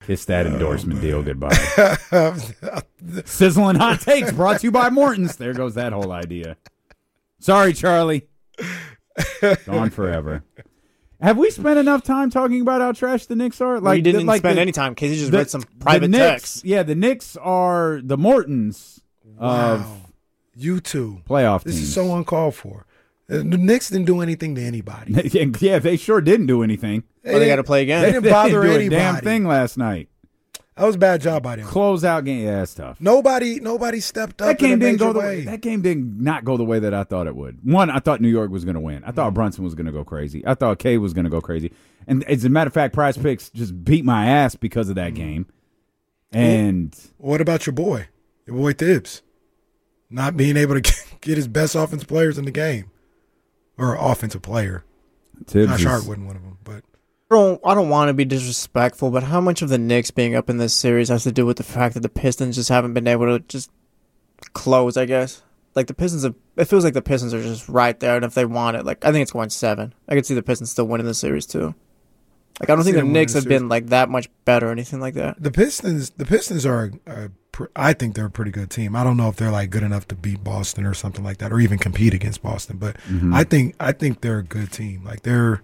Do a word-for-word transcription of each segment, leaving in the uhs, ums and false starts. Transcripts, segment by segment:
Kiss that oh, endorsement man. deal goodbye. Sizzling hot takes brought to you by Morton's. There goes that whole idea. Sorry, Charlie. Gone forever. Have we spent enough time talking about how trash the Knicks are? Like, we didn't the, like spend the, any time. Casey just the, read some private texts. Yeah, the Knicks are the Mortons wow. of you two playoff this teams. This is so uncalled for. The Knicks didn't do anything to anybody. Yeah, they sure didn't do anything. They, well, they got to play again. They didn't bother they didn't do anybody. A damn thing last night. That was a bad job by them. Close out game. Yeah, that's tough. Nobody, nobody stepped up. That game in a didn't go the way. way. That game did not go the way that I thought it would. One, I thought New York was going to win. I thought mm. Brunson was going to go crazy. I thought K was going to go crazy. And as a matter of fact, Prize Picks just beat my ass because of that mm. game. And well, what about your boy, your boy Tibbs, not being able to get his best offensive players in the game, or offensive player? Tibbs Josh is, Hart wasn't one of them, but. I don't, I don't want to be disrespectful, but how much of the Knicks being up in this series has to do with the fact that the Pistons just haven't been able to just close, I guess? Like, the Pistons, have, it feels like the Pistons are just right there, and if they want it, like, I think it's going seven. I could see the Pistons still winning the series, too. Like, I don't I think the Knicks have been, like, that much better or anything like that. The Pistons, the Pistons are, a, a, I think they're a pretty good team. I don't know if they're, like, good enough to beat Boston or something like that, or even compete against Boston, but mm-hmm. I think I think they're a good team. Like, they're...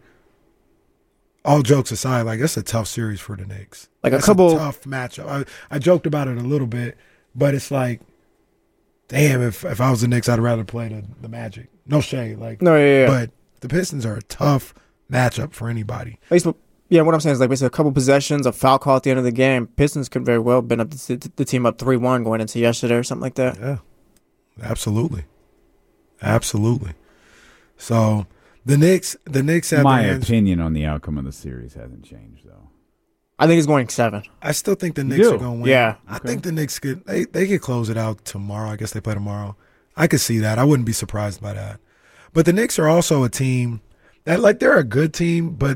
All jokes aside, like, that's a tough series for the Knicks. Like that's a couple a tough matchup. I, I joked about it a little bit, but it's like, damn, if if I was the Knicks, I'd rather play the, the Magic. No shade, like, no, yeah, yeah. But the Pistons are a tough matchup for anybody. Basically, yeah, what I'm saying is like basically a couple possessions, a foul call at the end of the game. Pistons could very well have been up the, the team up three one going into yesterday or something like that. Yeah, absolutely, absolutely. So. The Knicks, the Knicks have my their opinion on the outcome of the series hasn't changed, though. I think it's going seven. I still think the Knicks are going to win. Yeah. I okay. think the Knicks could they, they could close it out tomorrow. I guess they play tomorrow. I could see that. I wouldn't be surprised by that. But the Knicks are also a team that, like, they're a good team, but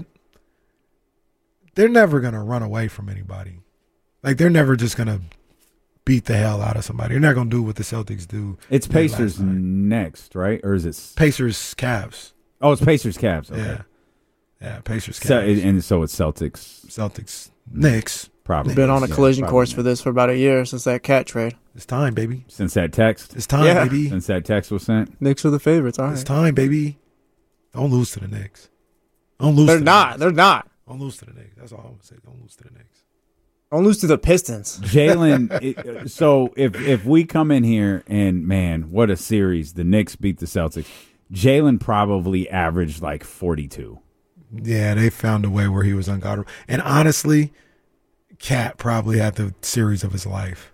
they're never going to run away from anybody. Like, they're never just going to beat the hell out of somebody. They're not going to do what the Celtics do. It's Pacers next, right? Or is it Pacers Cavs? Oh, it's Pacers Cavs. Okay. Yeah. Yeah, Pacers Cavs. So, and so it's Celtics. Celtics. Knicks. Probably. Been on a collision yeah, course for this for about a year since that cat trade. It's time, baby. Since that text. It's time, yeah. baby. Since that text was sent. Knicks are the favorites. All right. It's time, baby. Don't lose to the Knicks. Don't lose They're to the not. Knicks. They're not. Don't lose to the Knicks. That's all I'm going to say. Don't lose to the Knicks. Don't lose to the Pistons. Jalen, so if if we come in here and, man, what a series. The Knicks beat the Celtics. Jalen probably averaged like forty-two. Yeah, they found a way where he was unguardable. And honestly, Cat probably had the series of his life.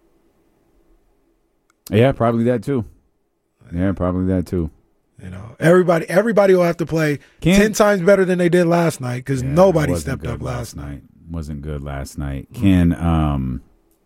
Yeah, probably that too. Yeah, probably that too. You know, everybody everybody will have to play Can't, ten times better than they did last night because yeah, nobody stepped up last night. night. Wasn't good last night. Mm-hmm. Can um,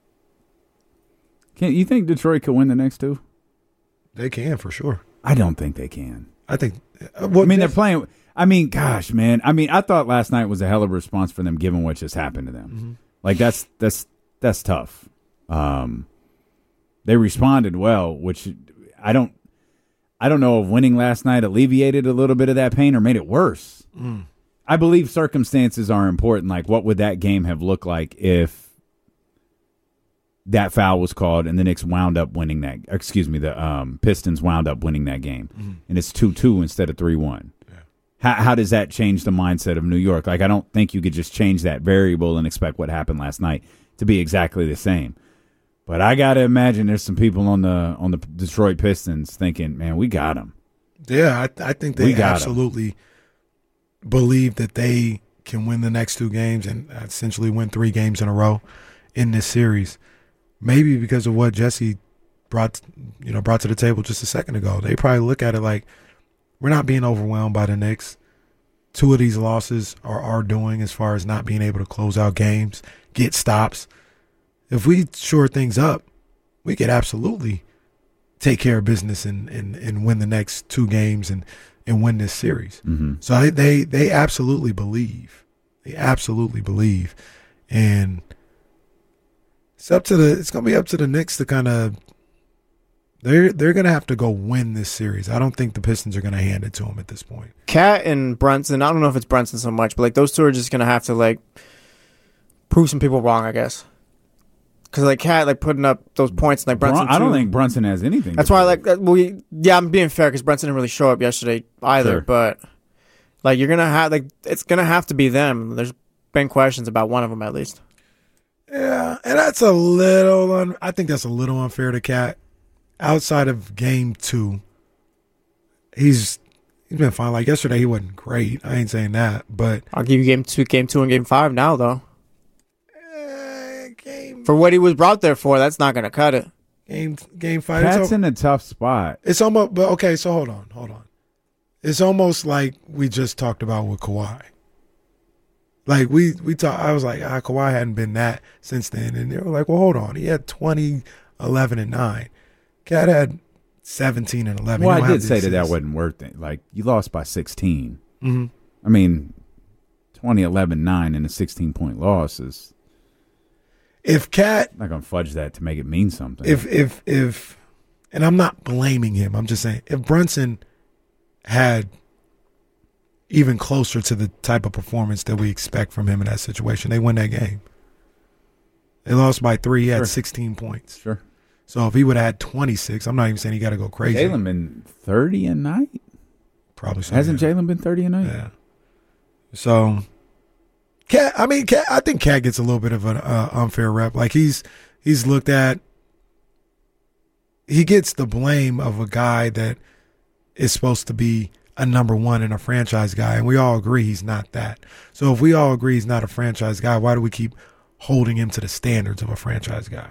can you think Detroit could win the next two? They can for sure. I don't think they can. I think. Uh, well, I mean, they're playing. I mean, gosh, man. I mean, I thought last night was a hell of a response for them, given what just happened to them. Mm-hmm. Like that's that's that's tough. Um, they responded well, which I don't. I don't know if winning last night alleviated a little bit of that pain or made it worse. Mm. I believe circumstances are important. Like, what would that game have looked like if that foul was called and the Knicks wound up winning that? Excuse me, the um, Pistons wound up winning that game, mm-hmm. and it's two two instead of three one. Yeah. How, how does that change the mindset of New York? Like, I don't think you could just change that variable and expect what happened last night to be exactly the same. But I got to imagine there's some people on the on the Detroit Pistons thinking, man, we got them. Yeah, I, I think they absolutely believe that they can win the next two games and essentially win three games in a row in this series. Maybe because of what Jesse brought, you know, brought to the table just a second ago. They probably look at it like, we're not being overwhelmed by the Knicks. Two of these losses are our doing as far as not being able to close out games, get stops. If we shore things up, we could absolutely take care of business and, and, and win the next two games and, and win this series. Mm-hmm. So I, they they absolutely believe. They absolutely believe. And it's up to the it's gonna be up to the Knicks to kind of they're they're gonna have to go win this series. I don't think the Pistons are gonna hand it to them at this point. Cat and Brunson, I don't know if it's Brunson so much, but like those two are just gonna have to like prove some people wrong, I guess. Because like Cat like putting up those points and like Brunson. Brun- I don't think Brunson has anything. That's why I like. Well, we, yeah, I'm being fair because Brunson didn't really show up yesterday either. Sure. But like you're gonna have like it's gonna have to be them. There's been questions about one of them at least. Yeah, and that's a little. Un- I think that's a little unfair to Cat. Outside of game two, he's he's been fine. Like yesterday, he wasn't great. I ain't saying that, but I'll give you game two, game two, and game five now though. For what he was brought there for, that's not going to cut it. Game game five. Cat's in a tough spot. It's almost, but okay, so hold on, hold on. It's almost like we just talked about with Kawhi. Like we we talk, I was like, ah, Kawhi hadn't been that since then, and they were like, well, hold on, he had twenty, eleven, and nine. Cat had seventeen and eleven. Well, I did say that that wasn't worth it. Like you lost by sixteen. Mm-hmm. I mean, twenty, eleven, nine, and a sixteen point loss is. If Cat, I'm not gonna fudge that to make it mean something. If if if, and I'm not blaming him. I'm just saying if Brunson had even closer to the type of performance that we expect from him in that situation, they win that game. They lost by three. He had sure. sixteen points. Sure. So if he would have had twenty-six, I'm not even saying he got to go crazy. Jalen been thirty a night. Probably so. Hasn't yeah. Jalen been thirty a night? Yeah. So. Cat, I mean, Cat, I think Cat gets a little bit of an uh, unfair rep. Like he's he's looked at, he gets the blame of a guy that is supposed to be a number one and a franchise guy, and we all agree he's not that. So if we all agree he's not a franchise guy, why do we keep holding him to the standards of a franchise guy?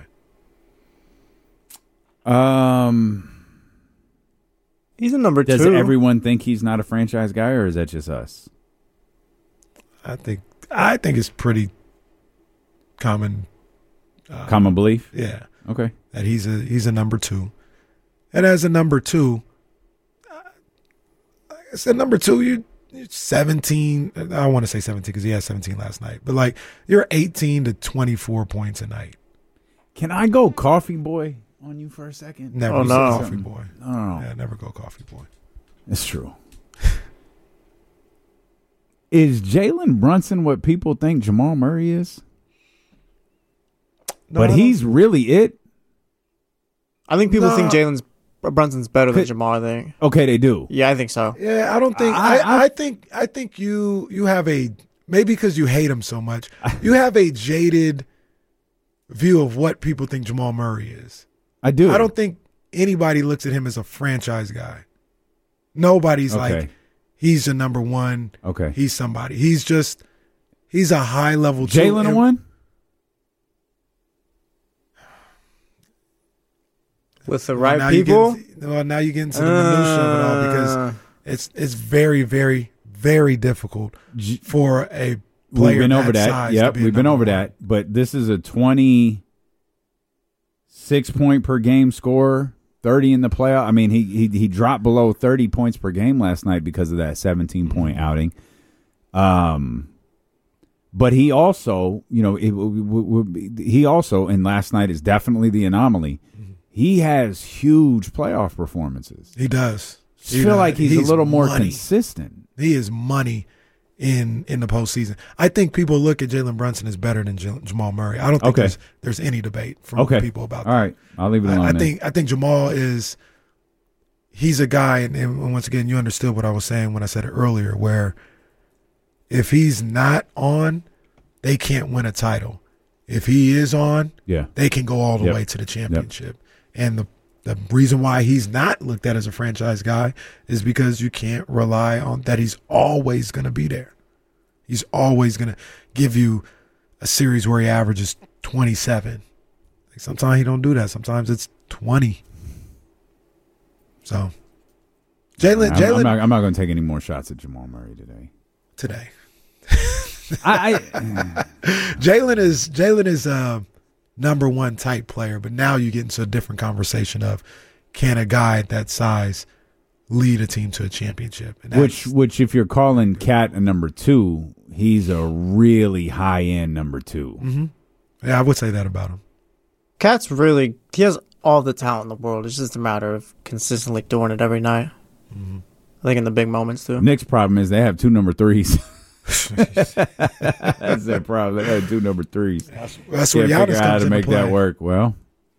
Um, he's a number does two. Does everyone think he's not a franchise guy, or is that just us? I think. I think it's pretty common. Uh, common belief? Yeah. Okay. That he's a he's a number two. And as a number two, uh, like I said, number two, you, you're seventeen. I don't want to say seventeen because he had seventeen last night. But, like, you're eighteen to twenty-four points a night. Can I go coffee boy on you for a second? Never oh, no. coffee something. boy. No, no, no. Yeah, never go coffee boy. It's true. Is Jalen Brunson what people think Jamal Murray is? No, but he's really it? I think people no. think Jalen's Brunson's better than Jamal, I think. Okay, they do. Yeah, I think so. Yeah, I don't think I, I, I think I think you you have a maybe because you hate him so much, you have a jaded view of what people think Jamal Murray is. I do. I don't think anybody looks at him as a franchise guy. Nobody's okay. like he's a number one. Okay. He's somebody. He's just he's a high level. Jalen a one? With the well, right people? Into, well, now you get into the uh, minutia of it all because it's it's very, very, very difficult for a player We've been that over that. size Yep, to be we've been over one. that. But this is a twenty-six point per game scorer. thirty in the playoff. I mean, he, he he dropped below thirty points per game last night because of that seventeen point outing. Um, but he also, you know, it, it, it, he also, and last night is definitely the anomaly. He has huge playoff performances. He does. I feel does. like he's, he's a little more money. consistent. He is money in in the postseason. I think people look at Jalen Brunson as better than J- Jamal Murray. I don't think okay. there's, there's any debate from okay. people about All that. right, I'll leave it alone. I, I then. think I think Jamal is he's a guy, and, and once again, you understood what I was saying when I said it earlier, where if he's not on, they can't win a title. If he is on, yeah. they can go all the yep. way to the championship. Yep. And the the reason why he's not looked at as a franchise guy is because you can't rely on that he's always going to be there. He's always going to give you a series where he averages twenty-seven. Like sometimes he don't do that. Sometimes it's twenty. So, Jalen, I'm, Jalen, I'm not, I'm not going to take any more shots at Jamal Murray today. Today, I, I Jalen is Jalen is a number one type player, but now you get into a different conversation of can a guy at that size lead a team to a championship? And which, which, if you're calling Cat a number two, he's a really high end number two. Mm-hmm. Yeah, I would say that about him. Cat's really he has all the talent in the world. It's just a matter of consistently doing it every night. Mm-hmm. I think in the big moments too. Nick's problem is they have two number threes. That's their problem. They got two number threes. That's, that's where Giannis comes how to make play. that work. Well,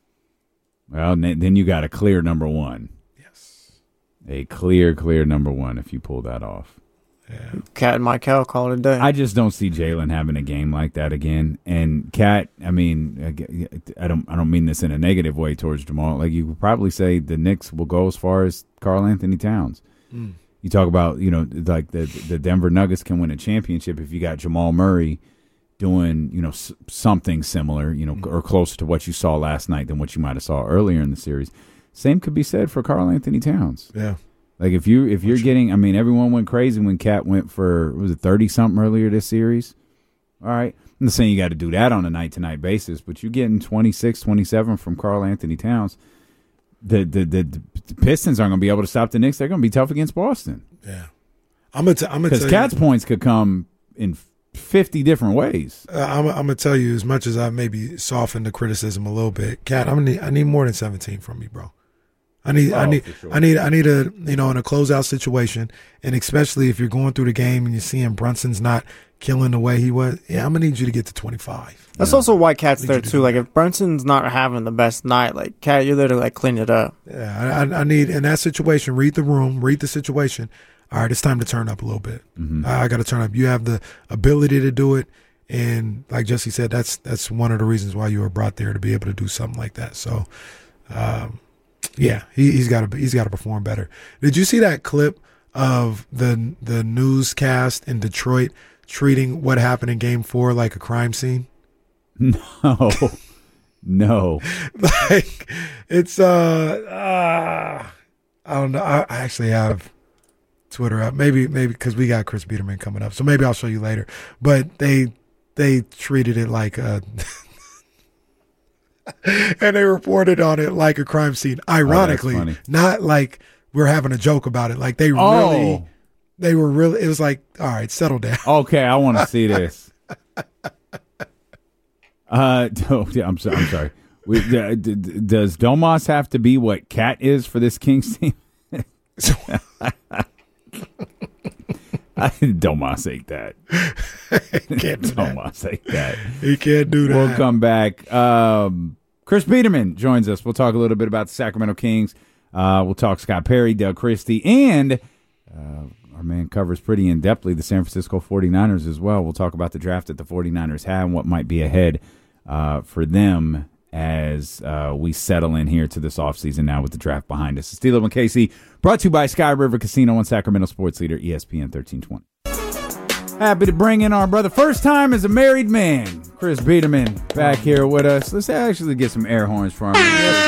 well, then you got a clear number one. Yes, a clear, clear number one if you pull that off. Yeah. Cat and Michael call it a day. I just don't see Jalen having a game like that again. And Cat, I mean, I don't, I don't mean this in a negative way towards Jamal. Like you could probably say the Knicks will go as far as Karl Anthony Towns. Mm. You talk about, you know, like the the Denver Nuggets can win a championship if you got Jamal Murray doing, you know, s- something similar, you know, mm. or closer to what you saw last night than what you might have saw earlier in the series. Same could be said for Karl Anthony Towns. Yeah. Like if you if you're getting, I mean, everyone went crazy when Cat went for was it thirty something earlier this series. All right, I'm not saying you got to do that on a night to night basis, but you're getting twenty-six, twenty-seven from Karl Anthony Towns. The the the, the Pistons aren't going to be able to stop the Knicks. They're going to be tough against Boston. Yeah, I'm gonna t- I'm gonna because Cat's points could come in fifty different ways. Uh, I'm, I'm gonna tell you, as much as I maybe softened the criticism a little bit, Cat, I'm gonna need, I need more than seventeen from you, bro. I need, oh, I need, sure. I need, I need a, you know, in a closeout situation, and especially if you're going through the game and you're seeing Brunson's not killing the way he was. Yeah, I'm gonna need you to get to twenty-five. That's yeah. also why Cat's there to too. Like if Brunson's not having the best night, like Cat, you're there to like clean it up. Yeah, I, I need in that situation. Read the room, read the situation. All right, it's time to turn up a little bit. Mm-hmm. I, I got to turn up. You have the ability to do it, and like Jesse said, that's that's one of the reasons why you were brought there to be able to do something like that. So. Um, Yeah, he, he's got to he's got to perform better. Did you see that clip of the the newscast in Detroit treating what happened in Game Four like a crime scene? No, no. Like it's uh, uh I don't know. I, I actually have Twitter up. Maybe maybe because we got Chris Biederman coming up, so maybe I'll show you later. But they they treated it like a. And they reported on it like a crime scene. Ironically, oh, not like we're having a joke about it. Like they oh. really, they were really. It was like, all right, settle down. Okay, I want to see this. uh, oh, yeah, I'm sorry. I'm sorry. We, uh, d- d- does Domas have to be what Cat is for this Kings team? Domas ate that. Can't do Domas that. ate that. He can't do that. We'll come back. Um, Chris Biederman joins us. We'll talk a little bit about the Sacramento Kings. Uh, we'll talk Scott Perry, Doug Christie, and uh, our man covers pretty in-depthly the San Francisco forty-niners as well. We'll talk about the draft that the forty-niners have and what might be ahead uh, for them as uh, we settle in here to this offseason now with the draft behind us. It's Steelo and Casey, brought to you by Sky River Casino and Sacramento Sports Leader, E S P N thirteen twenty. Happy to bring in our brother, first time as a married man, Chris Biederman, back here with us. Let's actually get some air horns for him. Yes,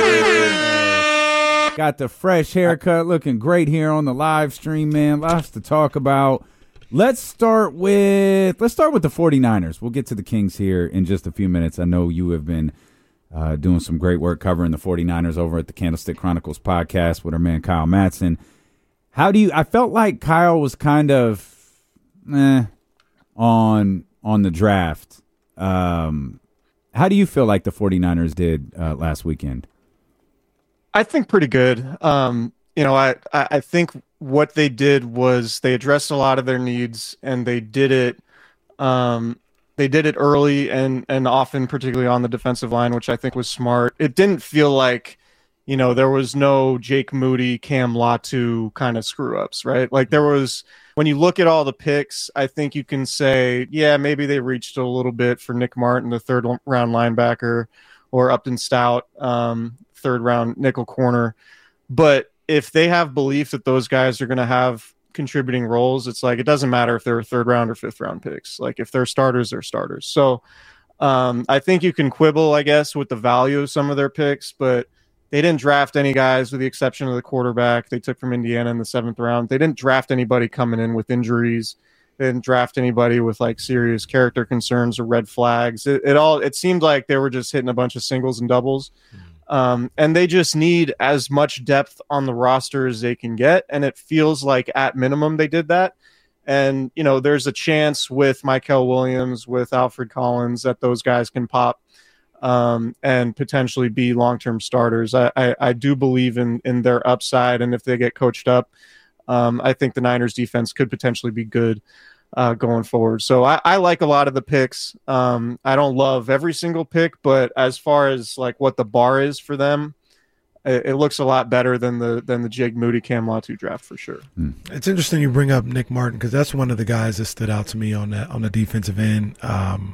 sir. Got the fresh haircut, looking great here on the live stream, man. Lots to talk about. Let's start with let's start with the forty-niners. We'll get to the Kings here in just a few minutes. I know you have been uh, doing some great work covering the forty-niners over at the Candlestick Chronicles podcast with our man Kyle Madsen. How do you? I felt like Kyle was kind of eh, on on the draft. Um, how do you feel like the forty-niners did uh, last weekend? I think pretty good. Um, you know, I, I think what they did was they addressed a lot of their needs, and they did it. Um, they did it early and and often, particularly on the defensive line, which I think was smart. It didn't feel like, you know, there was no Jake Moody, Cam Latu kind of screw ups, right? Like there was, when you look at all the picks, I think you can say, yeah, maybe they reached a little bit for Nick Martin, the third round linebacker, or Upton Stout, um, third round nickel corner. But if they have belief that those guys are going to have contributing roles, it's like, it doesn't matter if they're third round or fifth round picks. Like if they're starters, they're starters. So um, I think you can quibble, I guess, with the value of some of their picks, but they didn't draft any guys with the exception of the quarterback they took from Indiana in the seventh round. They didn't draft anybody coming in with injuries. They didn't draft anybody with like serious character concerns or red flags. It, it all, it seemed like they were just hitting a bunch of singles and doubles. Mm-hmm. Um, and they just need as much depth on the roster as they can get. And it feels like at minimum they did that. And, you know, there's a chance with Michael Williams, with Alfred Collins, that those guys can pop um, and potentially be long-term starters. I, I, I do believe in, in their upside. And if they get coached up, um, I think the Niners defense could potentially be good. uh, going forward. So I, I like a lot of the picks. Um, I don't love every single pick, but as far as like what the bar is for them, it, it looks a lot better than the than the Jake Moody Cam Latu draft for sure. Mm. It's interesting you bring up Nick Martin because that's one of the guys that stood out to me on that on the defensive end. Um,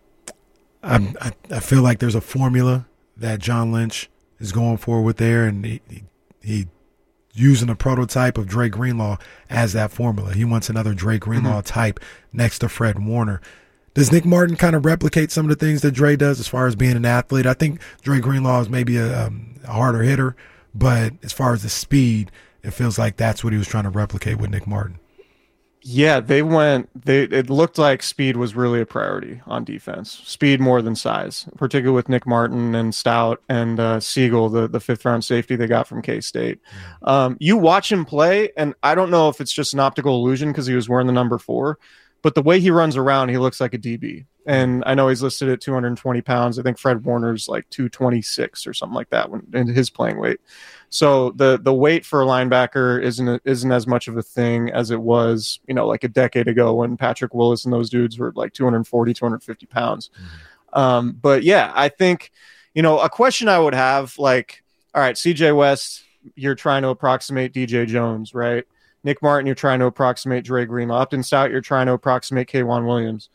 I, I I feel like there's a formula that John Lynch is going for with there, and he, he, he using a prototype of Dre Greenlaw as that formula. He wants another Dre Greenlaw mm-hmm. type next to Fred Warner. Does Nick Martin kind of replicate some of the things that Dre does as far as being an athlete? I think Dre Greenlaw is maybe a, um, a harder hitter, but as far as the speed, it feels like that's what he was trying to replicate with Nick Martin. Yeah, they went. They it looked like speed was really a priority on defense. Speed more than size, particularly with Nick Martin and Stout and uh, Siegel, the the fifth round safety they got from K-State. Um, you watch him play, and I don't know if it's just an optical illusion because he was wearing the number four, but the way he runs around, he looks like a D B. And I know he's listed at two hundred twenty pounds. I think Fred Warner's like two twenty-six or something like that when in his playing weight. So the the weight for a linebacker isn't isn't as much of a thing as it was, you know, like a decade ago when Patrick Willis and those dudes were like two forty, two fifty pounds. Mm-hmm. Um, but yeah, I think, you know, a question I would have, like, all right, C J West, you're trying to approximate D J Jones, right? Nick Martin, you're trying to approximate Dre Greenlaw. Upton Stout, you're trying to approximate K'Wan Williams.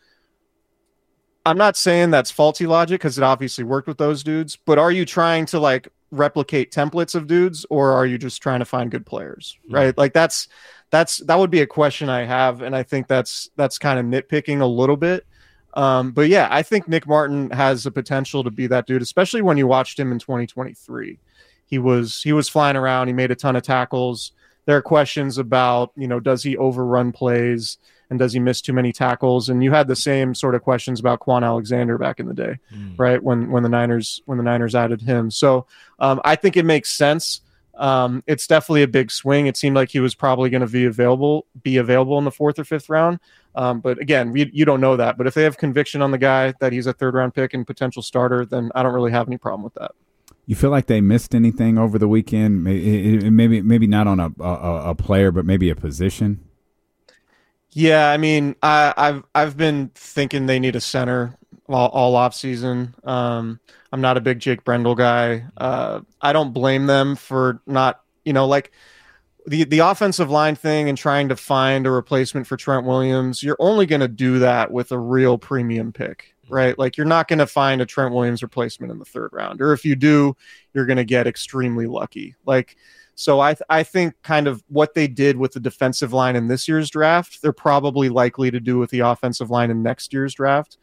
I'm not saying that's faulty logic because it obviously worked with those dudes, but are you trying to like replicate templates of dudes, or are you just trying to find good players, right? Mm-hmm. Like that's that's that would be a question I have, and I think that's that's kind of nitpicking a little bit. Um, but yeah, I think Nick Martin has the potential to be that dude, especially when you watched him in twenty twenty-three. He was he was flying around. He made a ton of tackles. There are questions about, you know, does he overrun plays and does he miss too many tackles? And you had the same sort of questions about Quan Alexander back in the day, mm. right? When when the Niners when the Niners added him. So um, I think it makes sense. Um, it's definitely a big swing. It seemed like he was probably going to be available be available in the fourth or fifth round. Um, but again, we, you don't know that. But if they have conviction on the guy that he's a third round pick and potential starter, then I don't really have any problem with that. You feel like they missed anything over the weekend? Maybe, maybe, maybe not on a, a a player, but maybe a position. Yeah, I mean, I, I've I've been thinking they need a center all, all off season. Um, I'm not a big Jake Brendel guy. Uh, I don't blame them for not, you know, like the the offensive line thing and trying to find a replacement for Trent Williams. You're only going to do that with a real premium pick. Right? Like you're not going to find a Trent Williams replacement in the third round, or if you do, you're going to get extremely lucky. Like, so I, th- I think kind of what they did with the defensive line in this year's draft, they're probably likely to do with the offensive line in next year's draft.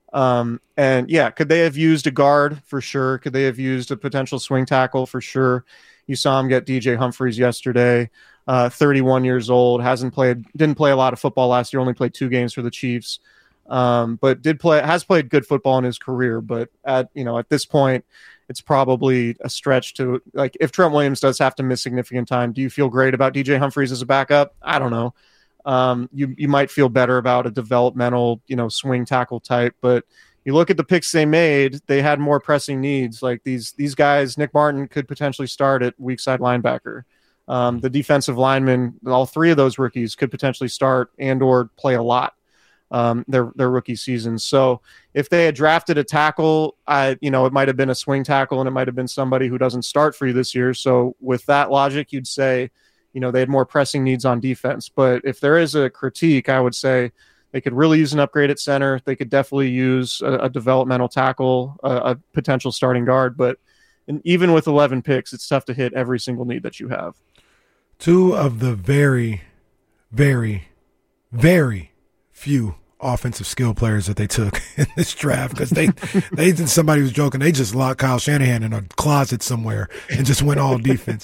Um, and yeah, could they have used a guard for sure? Could they have used a potential swing tackle for sure? You saw him get D J Humphries yesterday, uh, thirty-one years old, hasn't played, didn't play a lot of football last year, only played two games for the Chiefs. Um, but did play has played good football in his career. But at you know at this point, it's probably a stretch to like if Trent Williams does have to miss significant time. Do you feel great about D J Humphries as a backup? I don't know. Um, you you might feel better about a developmental you know swing tackle type, but you look at the picks they made, they had more pressing needs. Like these these guys, Nick Martin could potentially start at weak side linebacker. Um, the defensive linemen, all three of those rookies could potentially start and or play a lot. Um, their their rookie seasons. So if they had drafted a tackle, I you know it might have been a swing tackle and it might have been somebody who doesn't start for you this year. So with that logic, you'd say, you know, they had more pressing needs on defense. But if there is a critique, I would say they could really use an upgrade at center. They could definitely use a, a developmental tackle, a, a potential starting guard. But and even with eleven picks, it's tough to hit every single need that you have. Two of the very, very, very few offensive skill players that they took in this draft because they they somebody was joking they just locked Kyle Shanahan in a closet somewhere and just went all defense.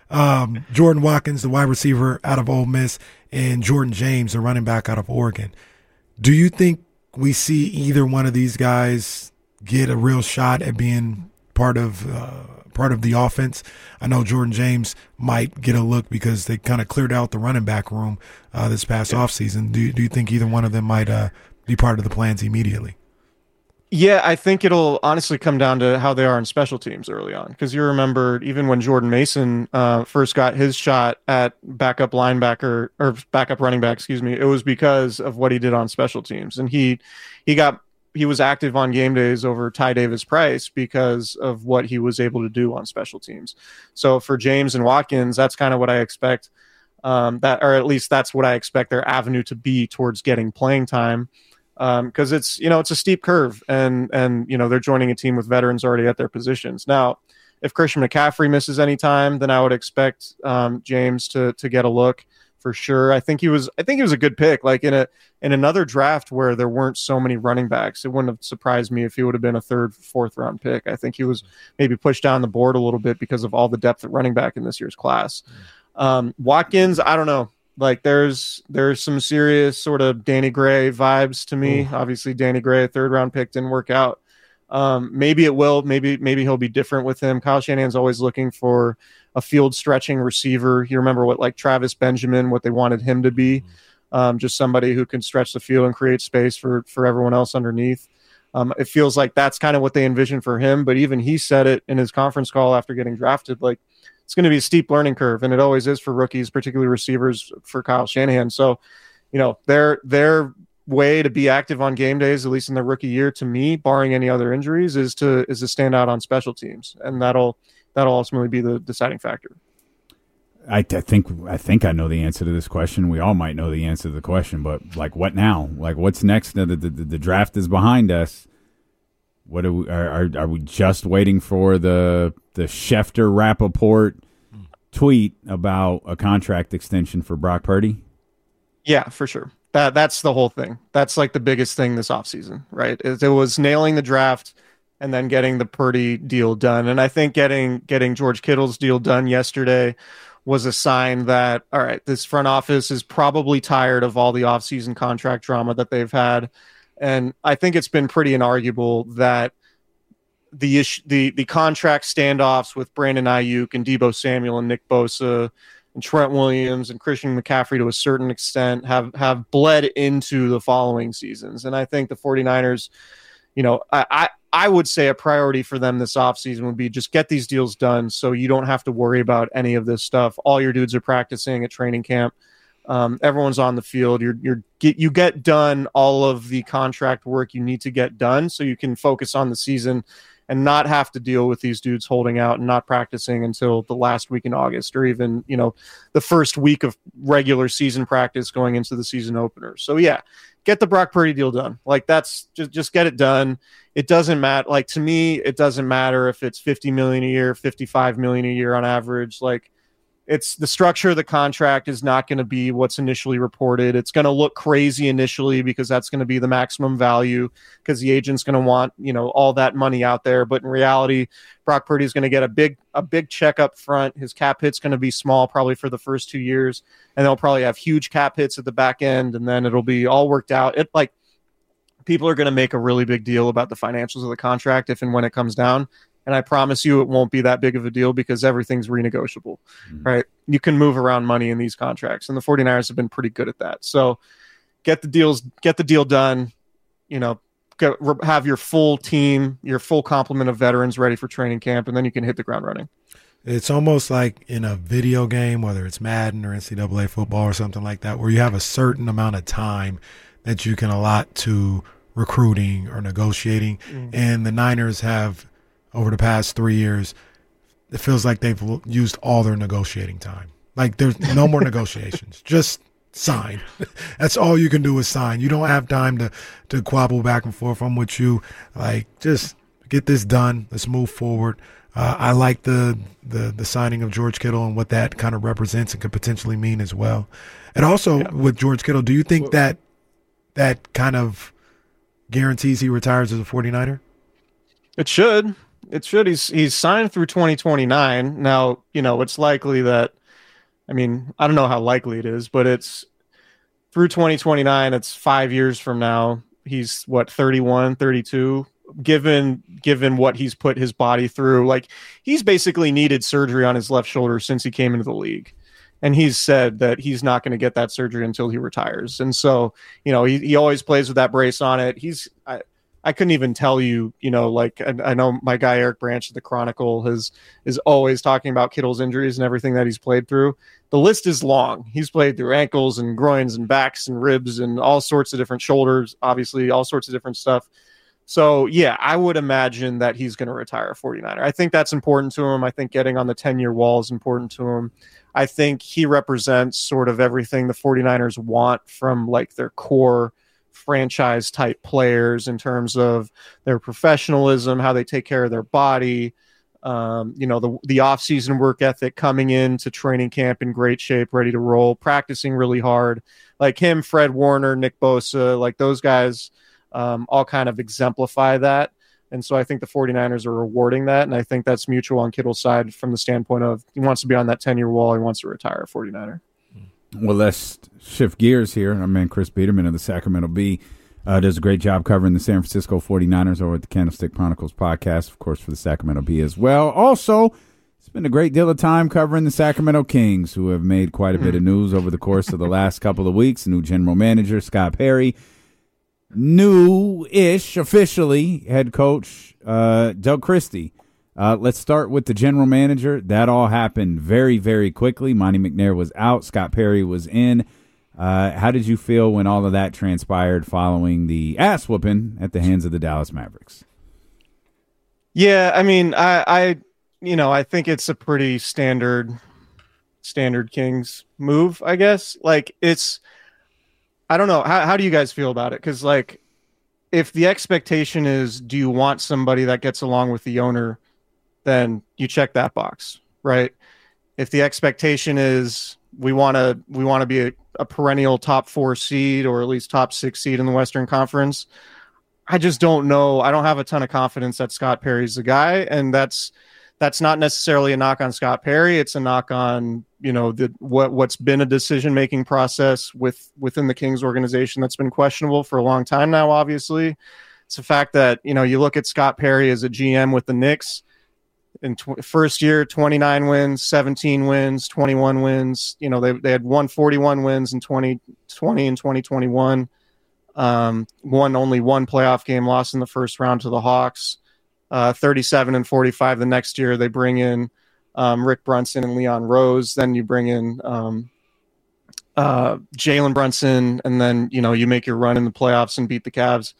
Um, Jordan Watkins, the wide receiver out of Ole Miss, and Jordan James, the running back out of Oregon. Do you think we see either one of these guys get a real shot at being part of uh, part of the offense? I know Jordan James might get a look because they kind of cleared out the running back room uh, this past yeah. offseason. Do, do you think either one of them might uh, be part of the plans immediately? Yeah, I think it'll honestly come down to how they are in special teams early on. Because you remember, even when Jordan Mason uh, first got his shot at backup linebacker or backup running back, excuse me, it was because of what he did on special teams, and he he got he was active on game days over Ty Davis Price because of what he was able to do on special teams. So for James and Watkins, that's kind of what I expect. Um, that, or at least that's what I expect their avenue to be towards getting playing time. Because um, it's, you know, it's a steep curve, and and you know, they're joining a team with veterans already at their positions. Now, if Christian McCaffrey misses any time, then I would expect um, James to to get a look for sure. I think he was I think he was a good pick. Like in a in another draft where there weren't so many running backs, it wouldn't have surprised me if he would have been a third, fourth round pick. I think he was maybe pushed down the board a little bit because of all the depth at running back in this year's class. Um, Watkins, I don't know. Like there's there's some serious sort of Danny Gray vibes to me. Ooh. Obviously, Danny Gray, a third round pick, didn't work out. Um, maybe it will. Maybe maybe he'll be different with him. Kyle Shanahan's always looking for a field stretching receiver. You remember what like Travis Benjamin, what they wanted him to be, um, just somebody who can stretch the field and create space for for everyone else underneath. Um, it feels like that's kind of what they envisioned for him. But even he said it in his conference call after getting drafted, like, it's going to be a steep learning curve, and it always is for rookies, particularly receivers for Kyle Shanahan. So, you know, their their way to be active on game days, at least in their rookie year, to me, barring any other injuries, is to is to stand out on special teams, and that'll that'll ultimately be the deciding factor. I, I think I think I know the answer to this question. We all might know the answer to the question, but like, what now? Like, what's next? The the, the, the draft is behind us. What are we? Are, are are we just waiting for the the Schefter Rappaport tweet about a contract extension for Brock Purdy? Yeah, for sure. That that's the whole thing. That's like the biggest thing this offseason, right? It, it was nailing the draft and then getting the Purdy deal done. And I think getting getting George Kittle's deal done yesterday was a sign that, all right, this front office is probably tired of all the offseason contract drama that they've had. And I think it's been pretty inarguable that the issue, the the contract standoffs with Brandon Ayuk and Deebo Samuel and Nick Bosa and Trent Williams and Christian McCaffrey to a certain extent have, have bled into the following seasons. And I think the 49ers, you know, I, I, I would say a priority for them this offseason would be just get these deals done so you don't have to worry about any of this stuff. All your dudes are practicing at training camp. Um, everyone's on the field. You're, you're get, you get done all of the contract work you need to get done so you can focus on the season and not have to deal with these dudes holding out and not practicing until the last week in August or even, you know, the first week of regular season practice going into the season opener. So yeah, get the Brock Purdy deal done. Like that's just, just get it done. It doesn't matter. Like to me, it doesn't matter if it's fifty million a year, fifty-five million a year on average. Like, it's the structure of the contract is not going to be what's initially reported. It's going to look crazy initially because that's going to be the maximum value because the agent's going to want, you know, all that money out there. But in reality, Brock Purdy is going to get a big, a big check up front. His cap hit's going to be small, probably for the first two years. And they'll probably have huge cap hits at the back end. And then it'll be all worked out. It like people are going to make a really big deal about the financials of the contract if and when it comes down. And I promise you it won't be that big of a deal because everything's renegotiable, mm-hmm. right? You can move around money in these contracts, and the 49ers have been pretty good at that. So get the deals, get the deal done, you know, get, have your full team, your full complement of veterans ready for training camp, and then you can hit the ground running. It's almost like in a video game, whether it's Madden or N C double A football or something like that, where you have a certain amount of time that you can allot to recruiting or negotiating, mm-hmm. and the Niners have – over the past three years, it feels like they've used all their negotiating time. Like there's no more negotiations. Just sign. That's all you can do is sign. You don't have time to, to quabble back and forth. I'm with you. Like, just get this done. Let's move forward. Uh, I like the, the the signing of George Kittle and what that kind of represents and could potentially mean as well. And also yeah. with George Kittle, do you think that that kind of guarantees he retires as a 49er? It should. It should. He's he's signed through twenty twenty-nine. Now, you know, it's likely that, I mean, I don't know how likely it is, but it's through twenty twenty-nine. It's five years from now. He's, what, thirty-one, thirty-two? Given given what he's put his body through. Like, he's basically needed surgery on his left shoulder since he came into the league. And he's said that he's not going to get that surgery until he retires. And so, you know, he, he always plays with that brace on it. He's... I, I couldn't even tell you, you know, like I, I know my guy Eric Branch of the Chronicle has is always talking about Kittle's injuries and everything that he's played through. The list is long. He's played through ankles and groins and backs and ribs and all sorts of different shoulders, obviously all sorts of different stuff. So, yeah, I would imagine that he's going to retire a forty-niner. I think that's important to him. I think getting on the ten-year wall is important to him. I think he represents sort of everything the forty-niners want from like their core franchise type players in terms of their professionalism, how they take care of their body, um, you know, the, the off-season work ethic, coming into training camp in great shape, ready to roll, practicing really hard. Like him, Fred Warner, Nick Bosa, like those guys um, all kind of exemplify that. And so I think the forty-niners are rewarding that, and I think that's mutual on Kittle's side from the standpoint of he wants to be on that ten-year wall, he wants to retire a forty-niner. Well, let's shift gears here. Our man Chris Biederman of the Sacramento Bee uh, does a great job covering the San Francisco forty-niners over at the Candlestick Chronicles podcast, of course, for the Sacramento Bee as well. Also, spent a great deal of time covering the Sacramento Kings, who have made quite a bit of news over the course of the last couple of weeks. New general manager, Scott Perry. New-ish, officially, head coach uh, Doug Christie. Uh, let's start with the general manager. That all happened very, very quickly. Monty McNair was out. Scott Perry was in. Uh, how did you feel when all of that transpired following the ass-whooping at the hands of the Dallas Mavericks? Yeah, I mean, I, I, you know, I think it's a pretty standard, standard Kings move, I guess. Like, it's... I don't know. How how do you guys feel about it? Because, like, if the expectation is, do you want somebody that gets along with the owner, then you check that box, right? If the expectation is we want to we want to be a, a perennial top four seed or at least top six seed in the Western Conference, I just don't know. I don't have a ton of confidence that Scott Perry's the guy, and that's that's not necessarily a knock on Scott Perry. It's a knock on, you know, the what what's been a decision making process with within the Kings organization that's been questionable for a long time now. Obviously, it's the fact that, you know, you look at Scott Perry as a G M with the Knicks in tw- first year, twenty-nine wins, seventeen wins, twenty-one wins. You know, they they had won forty-one wins in twenty twenty and twenty twenty-one. Um, won only one playoff game, lost in the first round to the Hawks. Uh, thirty-seven and forty-five the next year. They bring in um, Rick Brunson and Leon Rose. Then you bring in um, uh, Jalen Brunson, and then, you know, you make your run in the playoffs and beat the Cavs.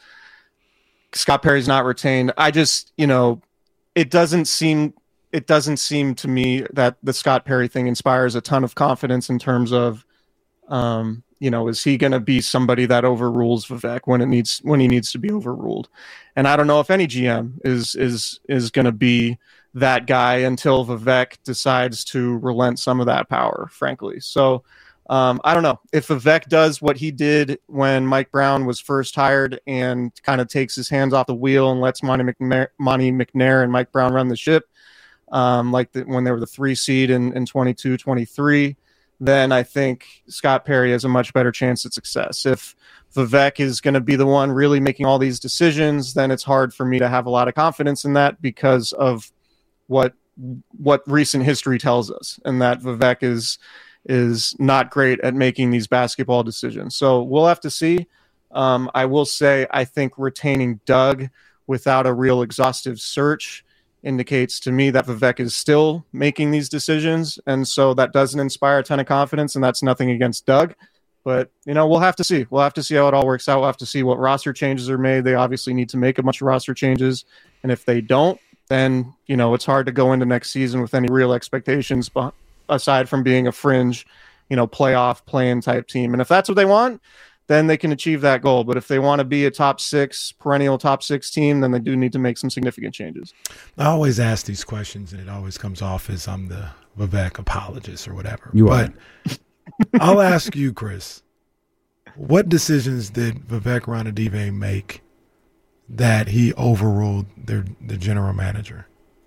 Scott Perry's not retained. I just, you know, it doesn't seem it doesn't seem to me that the Scott Perry thing inspires a ton of confidence in terms of, um, you know, is he going to be somebody that overrules Vivek when it needs when he needs to be overruled? And I don't know if any G M is is is going to be that guy until Vivek decides to relent some of that power, frankly. So um, I don't know if Vivek does what he did when Mike Brown was first hired and kind of takes his hands off the wheel and lets Monty McNair, Monty McNair and Mike Brown run the ship, um, like the, when they were the three seed in, in twenty-two twenty-three. Then I think Scott Perry has a much better chance at success. If Vivek is going to be the one really making all these decisions, then it's hard for me to have a lot of confidence in that because of what what recent history tells us, and that Vivek is is not great at making these basketball decisions. So we'll have to see. Um, I will say I think retaining Doug without a real exhaustive search indicates to me that Vivek is still making these decisions. And so that doesn't inspire a ton of confidence, and that's nothing against Doug. But, you know, we'll have to see. We'll have to see how it all works out. We'll have to see what roster changes are made. They obviously need to make a bunch of roster changes. And if they don't, then, you know, it's hard to go into next season with any real expectations aside from being a fringe, you know, playoff playing type team. And if that's what they want, then they can achieve that goal. But if they want to be a top six, perennial top six team, then they do need to make some significant changes. I always ask these questions, and it always comes off as I'm the Vivek apologist or whatever. You but I'll ask you, Chris, what decisions did Vivek Ranadive make that he overruled their the general manager?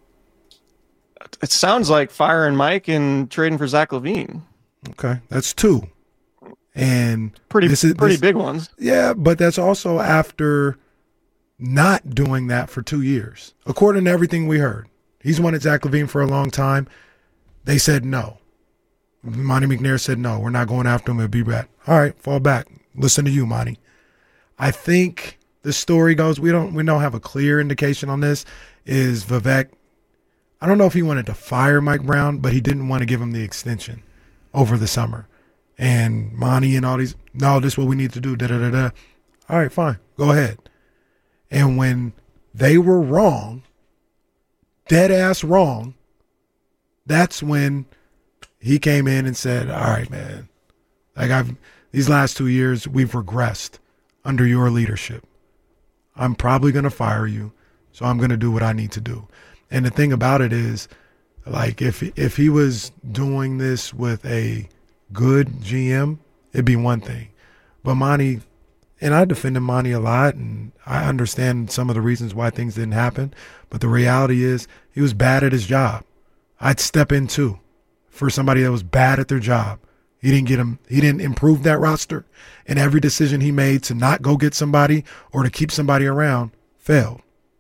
It sounds like firing Mike and trading for Zach LaVine. Okay, that's two. And pretty this is, pretty this, big ones. Yeah, but that's also after not doing that for two years. According to everything we heard, he's wanted Zach LaVine for a long time. They said no. Monty McNair said no. We're not going after him. It'll be bad. All right, fall back. Listen to you, Monty. I think the story goes, we don't we don't have a clear indication on this, is Vivek, I don't know if he wanted to fire Mike Brown, but he didn't want to give him the extension over the summer. And Monty and all these, no, this is what we need to do, da-da-da-da. All right, fine, go ahead. And when they were wrong, dead ass wrong, that's when he came in and said, all right, man, like I've these last two years, we've regressed under your leadership. I'm probably going to fire you, so I'm going to do what I need to do. And the thing about it is, like, if if he was doing this with a good G M, it'd be one thing. But Monty, and I defended Monty a lot, and I understand some of the reasons why things didn't happen, but the reality is he was bad at his job. I'd step in too for somebody that was bad at their job. He didn't get him. He didn't improve that roster, and every decision he made to not go get somebody or to keep somebody around failed.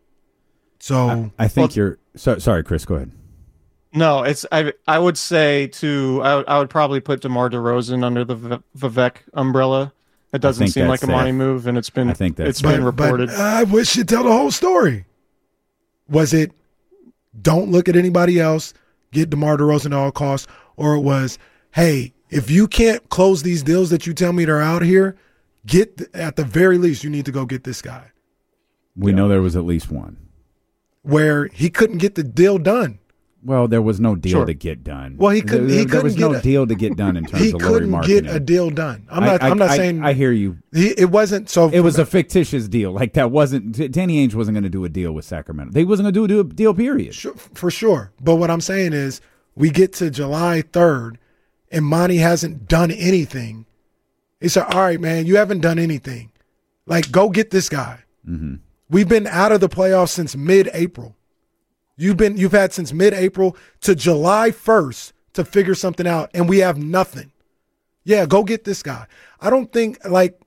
So I, I think well, you're so, sorry, Chris. Go ahead. No, it's I. I would say to I, I would probably put DeMar DeRozan under the v- Vivek umbrella. It doesn't seem like a money move, and it's been I think that's it's but, been reported. But I wish you'd tell the whole story. Was it don't look at anybody else, get DeMar DeRozan at all costs, or it was, hey, if you can't close these deals that you tell me they're out here, get the, at the very least you need to go get this guy. We yeah. know there was at least one where he couldn't get the deal done. Well, there was no deal sure. to get done. Well, he couldn't. There, he there couldn't was get no a, deal to get done in terms of Lauri Markkanen. He couldn't get a deal done. I'm not. I, I'm not I, saying. I, I hear you. He, it wasn't so. It was a fictitious deal. Like that wasn't. Danny Ainge wasn't going to do a deal with Sacramento. They wasn't going to do a deal. Period. Sure, for sure. But what I'm saying is, we get to July third, and Monty hasn't done anything. He said, "All right, man, you haven't done anything. Like, go get this guy." Mm-hmm. We've been out of the playoffs since mid-April. You've been you've had since mid-April to July first to figure something out, and we have nothing. Yeah, go get this guy. I don't think like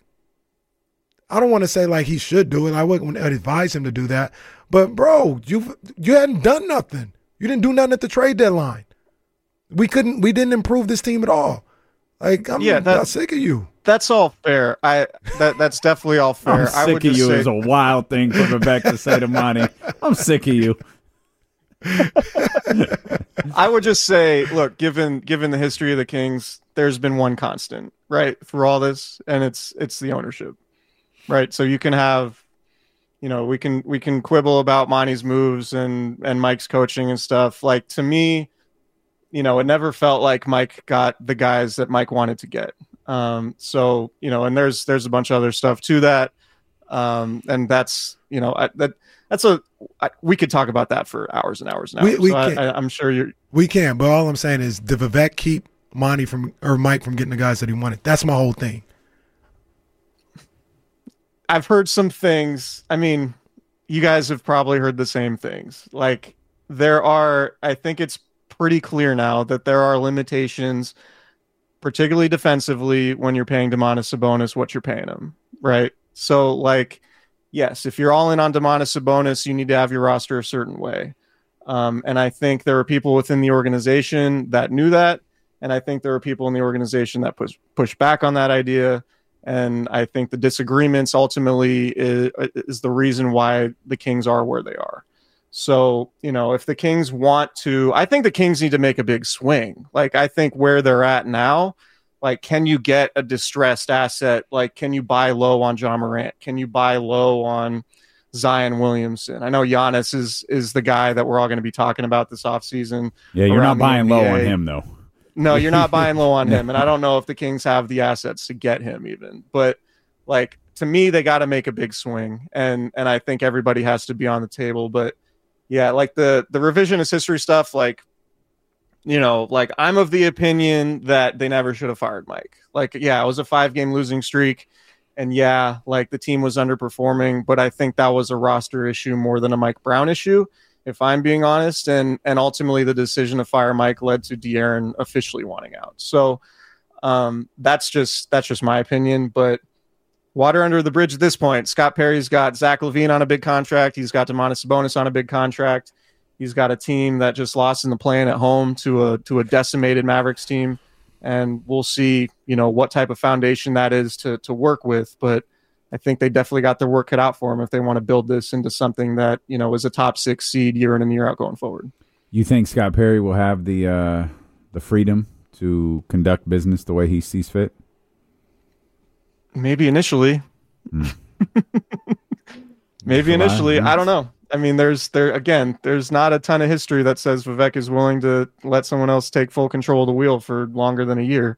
I don't want to say like he should do it. I wouldn't advise him to do that. But bro, you you hadn't done nothing. You didn't do nothing at the trade deadline. We couldn't we didn't improve this team at all. Like I'm, yeah, that, I'm sick of you. That's all fair. I that that's definitely all fair. I'm sick I would of you say, is a wild thing for Vivek to say to Monty. I'm sick of you. I would just say, look, given given the history of the Kings, there's been one constant, right, through all this, and it's it's the ownership, right? So you can have, you know, we can we can quibble about Monty's moves and and Mike's coaching and stuff. Like, to me, you know, it never felt like Mike got the guys that Mike wanted to get. Um, so you know, and there's there's a bunch of other stuff to that, um, and that's you know I, that. That's a I, we could talk about that for hours and hours and hours. We, we so can. I, I, I'm sure you're. We can, but all I'm saying is, did Vivek keep Monty from or Mike from getting the guys that he wanted? That's my whole thing. I've heard some things. I mean, you guys have probably heard the same things. Like there are, I think it's pretty clear now that there are limitations, particularly defensively, when you're paying Domantas Sabonis what you're paying him, right? So like. Yes, if you're all in on Domantas Sabonis, you need to have your roster a certain way. Um, and I think there are people within the organization that knew that. And I think there are people in the organization that push, push back on that idea. And I think the disagreements ultimately is, is the reason why the Kings are where they are. So, you know, if the Kings want to, I think the Kings need to make a big swing. Like, I think where they're at now, like, can you get a distressed asset? Like, can you buy low on John Morant? Can you buy low on Zion Williamson? I know Giannis is is the guy that we're all going to be talking about this offseason. Yeah, you're not buying low on him, though. No, you're not buying low on him. And I don't know if the Kings have the assets to get him even. But, like, to me, they got to make a big swing. And and I think everybody has to be on the table. But, yeah, like, the, the revisionist history stuff, like, you know, like I'm of the opinion that they never should have fired Mike. Like, yeah, it was a five game losing streak. And yeah, like the team was underperforming, but I think that was a roster issue more than a Mike Brown issue, if I'm being honest. And and ultimately the decision to fire Mike led to De'Aaron officially wanting out. So um, that's just that's just my opinion. But water under the bridge at this point. Scott Perry's got Zach LaVine on a big contract. He's got Domantas Sabonis on a big contract. He's got a team that just lost in the play-in at home to a to a decimated Mavericks team, and we'll see, you know, what type of foundation that is to to work with. But I think they definitely got their work cut out for them if they want to build this into something that, you know, is a top six seed year in and year out going forward. You think Scott Perry will have the uh, the freedom to conduct business the way he sees fit? Maybe initially. Mm. Maybe initially. I don't know. I mean, there's there again, there's not a ton of history that says Vivek is willing to let someone else take full control of the wheel for longer than a year.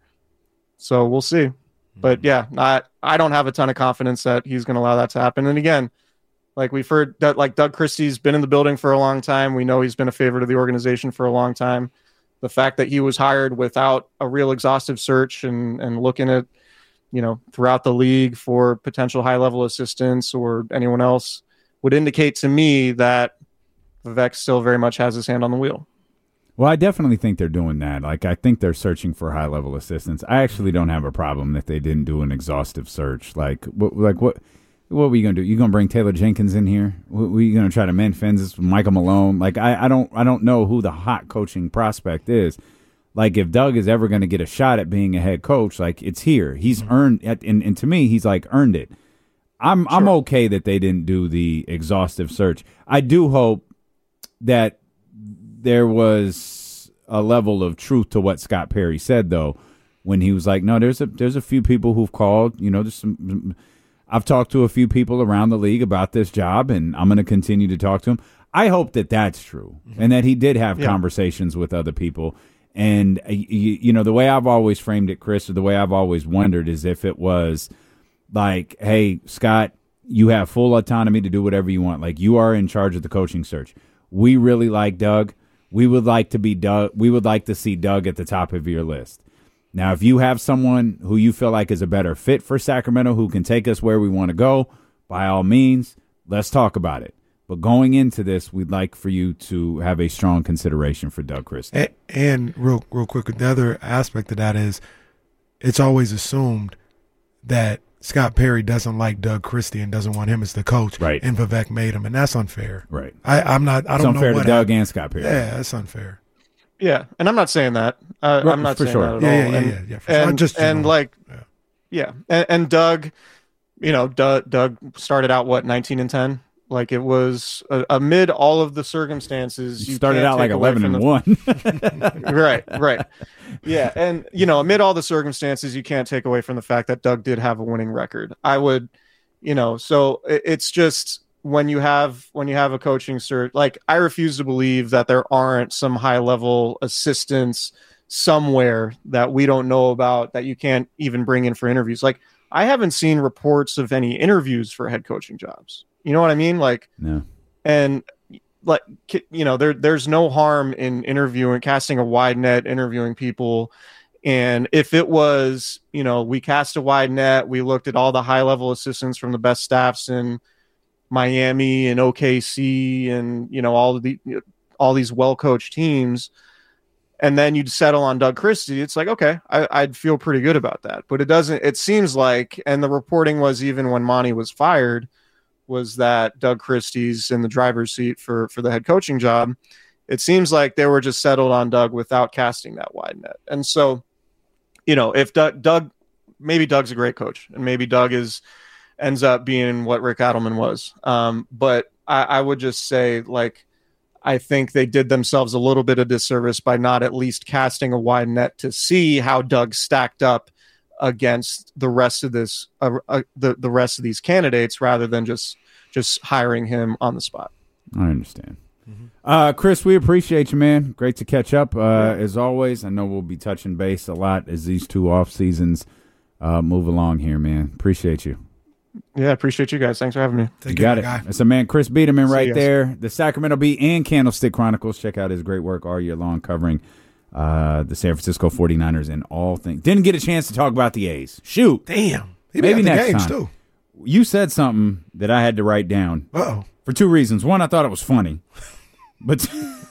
So we'll see. But yeah, I I don't have a ton of confidence that he's going to allow that to happen. And again, like we've heard that, like Doug Christie's been in the building for a long time. We know he's been a favorite of the organization for a long time. The fact that he was hired without a real exhaustive search and and looking at, you know, throughout the league for potential high level assistants or anyone else would indicate to me that Vivek still very much has his hand on the wheel. Well, I definitely think they're doing that. Like, I think they're searching for high-level assistants. I actually don't have a problem if they didn't do an exhaustive search. Like, what, like what, what were you gonna do? You gonna bring Taylor Jenkins in here? What, were you gonna try to mend fences with Michael Malone? Like, I, I don't, I don't know who the hot coaching prospect is. Like, if Doug is ever gonna get a shot at being a head coach, like, it's here. He's mm-hmm. earned, and, and to me, he's like earned it. I'm, sure. I'm okay that they didn't do the exhaustive search. I do hope that there was a level of truth to what Scott Perry said, though, when he was like, no, there's a there's a few people who've called, you know, there's some, I've talked to a few people around the league about this job, and I'm going to continue to talk to them. I hope that that's true, mm-hmm. and that he did have yeah. conversations with other people. And, uh, you, you know, the way I've always framed it, Chris, or the way I've always wondered is if it was like, hey, Scott, you have full autonomy to do whatever you want. Like, you are in charge of the coaching search. We really like Doug. We would like to be Doug. We would like to see Doug at the top of your list. Now, if you have someone who you feel like is a better fit for Sacramento, who can take us where we want to go, by all means, let's talk about it. But going into this, we'd like for you to have a strong consideration for Doug Christie. And, and real, real quick, the other aspect of that is it's always assumed that Scott Perry doesn't like Doug Christie and doesn't want him as the coach, right? And Vivek made him, and that's unfair, right? I, I'm not. I it's don't unfair know what to Doug I, and Scott Perry. Yeah, that's unfair. Yeah, and I'm not saying that. Uh, right, I'm not for saying sure. that at yeah, all. Yeah, yeah, and, yeah, yeah. For and, sure. Just and know. like, yeah, yeah. And, and Doug, you know, Doug, Doug started out what nineteen and ten. Like, it was uh, amid all of the circumstances. You you started out like eleven and the, one. right, right. Yeah, and you know, amid all the circumstances, you can't take away from the fact that Doug did have a winning record. I would, you know, so it, it's just when you have when you have a coaching search, like, I refuse to believe that there aren't some high level assistants somewhere that we don't know about that you can't even bring in for interviews. Like, I haven't seen reports of any interviews for head coaching jobs. You know what I mean? Like, no. And like, you know, there, there's no harm in interviewing, casting a wide net, interviewing people. And if it was, you know, we cast a wide net, we looked at all the high level assistants from the best staffs in Miami and O K C and, you know, all of the, all these well-coached teams, and then you'd settle on Doug Christie, it's like, okay, I, I'd feel pretty good about that. But it doesn't, it seems like, and the reporting was even when Monty was fired, was that Doug Christie's in the driver's seat for, for the head coaching job. It seems like they were just settled on Doug without casting that wide net. And so, you know, if Doug, Doug maybe Doug's a great coach, and maybe Doug is ends up being what Rick Adelman was. Um, but I, I would just say, like, I think they did themselves a little bit of disservice by not at least casting a wide net to see how Doug stacked up against the rest of this, uh, uh, the the rest of these candidates, rather than just just hiring him on the spot. I understand. Mm-hmm. Uh, Chris, we appreciate you, man. Great to catch up. Uh, yeah. As always, I know we'll be touching base a lot as these two off seasons uh, move along here, man. Appreciate you. Yeah, appreciate you guys. Thanks for having me. Take you got it. Guy. It's a man, Chris Biederman, right there. The Sacramento Bee and Candlestick Chronicles. Check out his great work all year long covering uh, the San Francisco forty-niners and all things. Didn't get a chance to talk about the A's. Shoot. Damn. He Maybe next games time. Too. You said something that I had to write down. Uh-oh. For two reasons. One, I thought it was funny. But,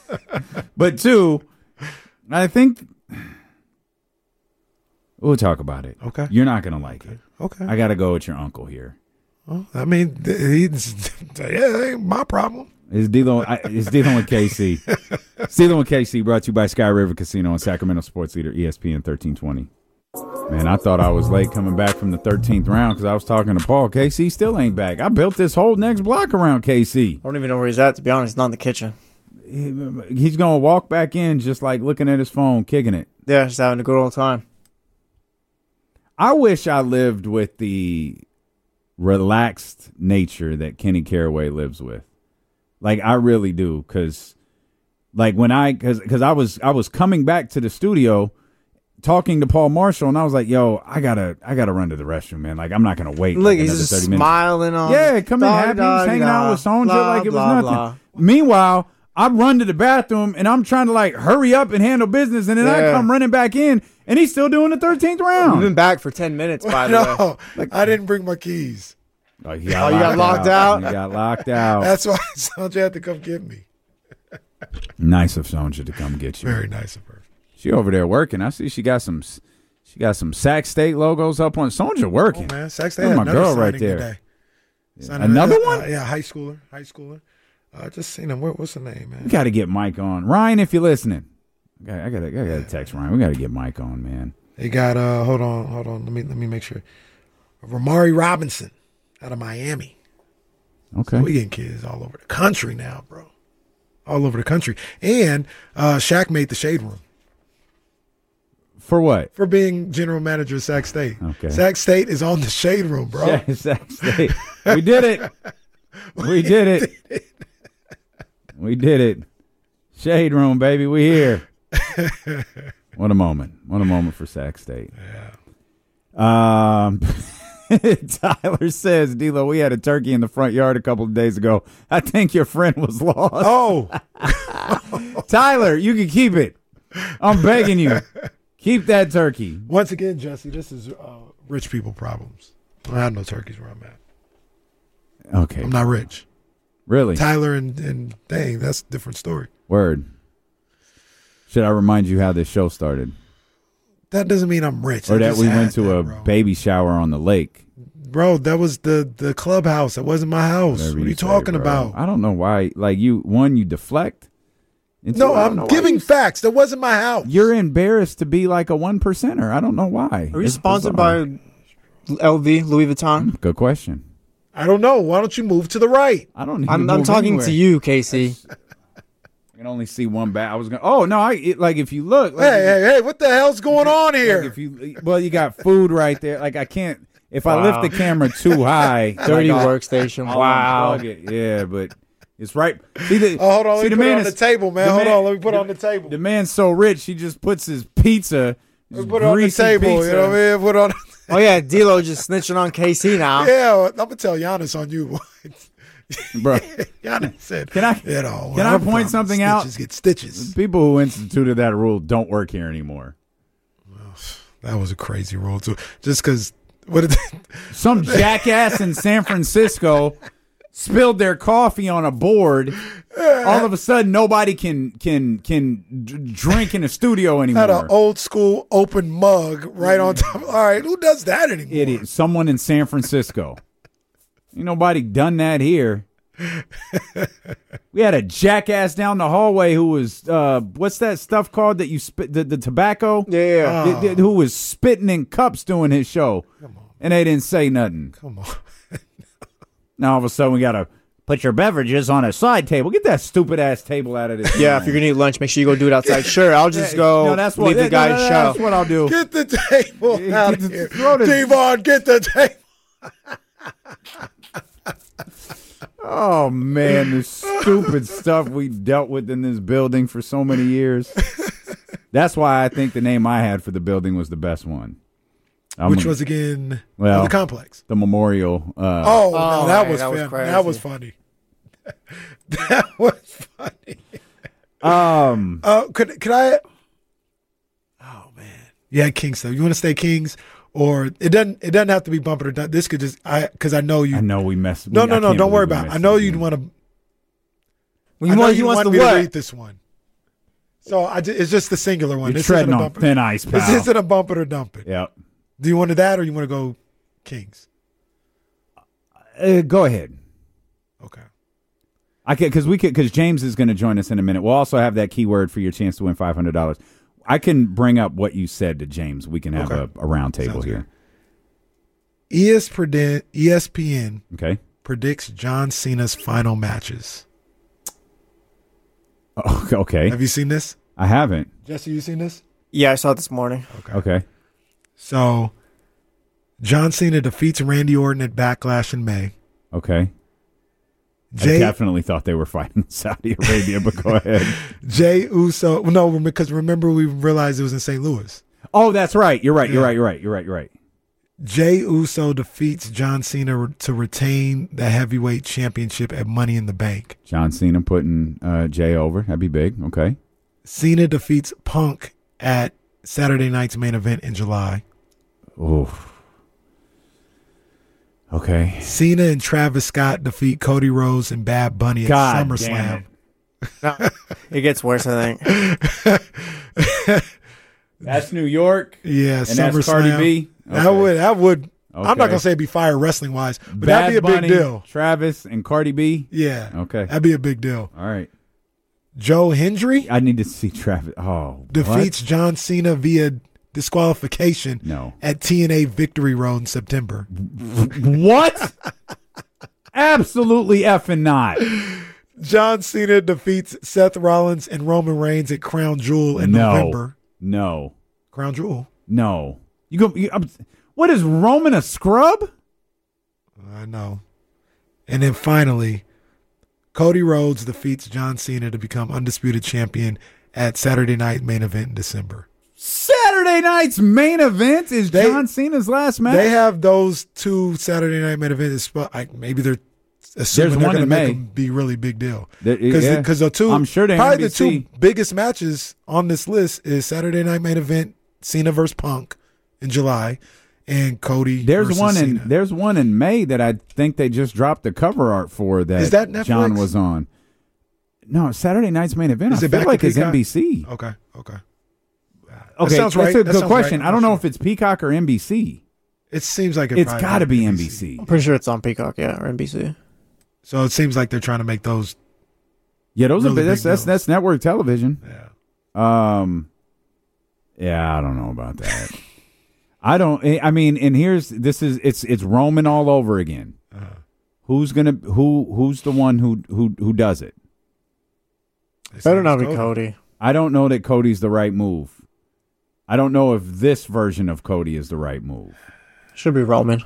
but two, I think we'll talk about it. Okay. You're not going to like okay. it. Okay. I got to go with your uncle here. Well, I mean, he's, yeah, ain't my problem. It's dealing, it's dealing with K C. It's dealing with K C, brought to you by Sky River Casino and Sacramento Sports Leader, E S P N thirteen twenty. Man, I thought I was late coming back from the thirteenth round because I was talking to Paul. K C still ain't back. I built this whole next block around K C. I don't even know where he's at, to be honest. Not in the kitchen. He, he's going to walk back in just like looking at his phone, kicking it. Yeah, just having a good old time. I wish I lived with the relaxed nature that Kenny Caraway lives with. Like, I really do, because like when I, because because I was I was coming back to the studio talking to Paul Marshall, and I was like, "Yo, I gotta, I gotta run to the restroom, man. Like, I'm not gonna wait." Look, like he's another just thirty minutes. smiling on. Yeah, come in happy, he's hanging out with Sonja blah, like it was blah, nothing. blah. Meanwhile, I run to the bathroom, and I'm trying to like hurry up and handle business, and then Yeah. I come running back in, and he's still doing the thirteenth round. We've been back for ten minutes, by the way. No, like, I didn't bring my keys. Oh, you Oh, you got locked out? You got locked out. That's why Sonja had to come get me. Nice of Sonja to come get you. Very nice of her. She over there working. I see she got some. She got some Sac State logos up on Sonja working. Oh, man, Sac State That's had my another girl right signing there. today. Signing Another uh, one? Uh, yeah, high schooler. High schooler. I uh, just seen him. What, what's the name, man? We got to get Mike on. Ryan, if you're listening, I got to I got to text Ryan. We got to get Mike on, man. They got uh hold on, hold on. Let me let me make sure. Ramari Robinson out of Miami. Okay. So we getting kids all over the country now, bro. All over the country. And uh Shaq made the Shade Room. For what? For being general manager of Sac State. Okay. Sac State is on the Shade Room, bro. Yeah, Sac State. We did it. We did it. We did it. Shade Room, baby. We here. What a moment. What a moment for Sac State. Yeah. Um, Tyler says, D-Lo, we had a turkey in the front yard a couple of days ago. I think your friend was lost. Oh. Tyler, you can keep it. I'm begging you. Keep that turkey. Once again, Jesse, this is uh, rich people problems. I have no turkeys where I'm at. Okay. I'm not rich. Really? Tyler and, and dang, that's a different story. Word. Should I remind you how this show started? That doesn't mean I'm rich. Or I that just we had went to that, a bro. baby shower on the lake. Bro, that was the, the clubhouse. That wasn't my house. Whatever What are you say, talking bro. about? I don't know why. Like, you, one, you deflect. And two, No, I don't I'm know why giving you- facts. That wasn't my house. You're embarrassed to be like a one percenter. I don't know why. Are we It's sponsored bizarre. by L V, Louis Vuitton? Good question. I don't know. Why don't you move to the right? I don't. Need I'm, to I'm move talking anywhere. to you, Casey. I can only see one back. I was going. Oh no! I it, like if you look. Like, Hey, hey, hey! What the hell's going on like, here? if you well, you got food right there. Like I can't. If I Wow. lift the camera too high, Dirty like, I'll- workstation. I'll Wow. unplug it. Yeah, but it's right. See the. Oh, hold on. see, Let the me put it man on the is- table, man. the Hold man- on. Let me put it the- on the table. The man's so rich, he just puts his pizza. Let me put it on the greasy table. Pizza. You know what I mean? Put it on. Oh, yeah, D-Lo just snitching on K C now. Yeah, I'm gonna tell Giannis on you. Bro. Giannis said, Can I- You know, can I I'm point from, something out? Stitches get stitches. People who instituted that rule don't work here anymore. That was a crazy rule too. Just because what? Did Some jackass in San Francisco spilled their coffee on a board. All of a sudden, nobody can can can d- drink in the studio anymore. had an old school open mug right on top. All right, who does that anymore? Idiot. Someone in San Francisco. Ain't nobody done that here. We had a jackass down the hallway who was uh, what's that stuff called that you spit the, the tobacco? Yeah. Th- th- who was spitting in cups doing his show, and they didn't say nothing. Come on. Now all of a sudden we gotta put your beverages on a side table. Get that stupid ass table out of this. Yeah, room. if you're going to eat lunch, make sure you go do it outside. Sure, I'll just go No, that's what, leave the no, guy no, to no, show. That's what I'll do. Get the table Get out the- of here. throw the- Devon, get the table. Oh man, the stupid stuff we dealt with in this building for so many years. That's why I think the name I had for the building was the best one. I'm Which a- was again Well, oh, the complex. the memorial. Uh, Oh, Oh, no, that, hey, was that was fun- crazy. that was funny. That was funny. um, Uh, could could I? Oh man, yeah, Kings though. You want to stay Kings, or it doesn't. It doesn't have to be bumper to dump. This could just I because I know you. I know we messed. no, we, no, I no. can't Don't worry believe we about it. I messed know it you'd up. want to. Well, I you know want, you he wants want to me what? to read this one. So I ju- it's just the singular one. You're This treading isn't a on bumper. thin ice, This pal. isn't a bumper to dump it. Yep. Do you want to that, or you want to go Kings? Uh, go ahead. Okay. I can because we could because James is going to join us in a minute. We'll also have that keyword for your chance to win five hundred dollars. I can bring up what you said to James. We can have okay. a, a round table here. E S P N okay. predicts John Cena's final matches. Oh, okay. Have you seen this? I haven't. Jesse, you seen this? Yeah, I saw it this morning. Okay. Okay. So, John Cena defeats Randy Orton at Backlash in May. Okay. Jay, I definitely thought they were fighting Saudi Arabia, but go ahead. Jay Uso. No, because remember we realized it was in Saint Louis. Oh, that's right. You're right. Yeah. You're right. You're right. You're right. You're right. Jay Uso defeats John Cena to retain the heavyweight championship at Money in the Bank. John Cena putting uh, Jay over. That'd be big. Okay. Cena defeats Punk at Saturday night's main event in July. Oof. Okay. Cena and Travis Scott defeat Cody Rhodes and Bad Bunny at God SummerSlam. No, it gets worse, I think. That's New York. Yeah, and SummerSlam. That's Cardi B. Okay. That would. That would. Okay. I'm not gonna say it'd be fire wrestling wise, but Bad that'd be a Bunny, big deal. Travis and Cardi B. Yeah. Okay. That'd be a big deal. All right. Joe Hendry. I need to see Travis. Oh. Defeats what? John Cena via disqualification. No. At T N A Victory Road in September. What? Absolutely effing not. John Cena defeats Seth Rollins and Roman Reigns at Crown Jewel in no. November. No. Crown Jewel. No. You go. You, I'm, what is Roman, a scrub? I know. And then finally, Cody Rhodes defeats John Cena to become undisputed champion at Saturday Night Main Event in December. Saturday night's main event is they, John Cena's last match. They have those two Saturday Night Main Events. Like maybe they're assuming There's they're going to make May. them be really big deal. Because yeah. the two, I'm sure they probably N B C. the two biggest matches on this list is Saturday Night Main Event, Cena versus Punk in July, and Cody. There's versus one in Cena. there's one in May that I think they just dropped the cover art for that, is that Netflix? John was on. No, Saturday night's main event. Is I it feel back like to it's Peacock? N B C. Okay, okay. Okay, that sounds that's right. a That good sounds question. right. I don't know sure. if it's Peacock or N B C. It seems like it It's got to be N B C. I'm pretty sure it's on Peacock, yeah, or N B C. So it seems like they're trying to make those. Yeah, those really are that's big that's deals. that's network television. Yeah. Um, yeah, I don't know about that. I don't. I mean, and here's this is it's it's Roman all over again. Uh-huh. Who's gonna who who's the one who who who does it? Better not be Cody. I don't know that Cody's the right move. I don't know if this version of Cody is the right move. Should be Roman.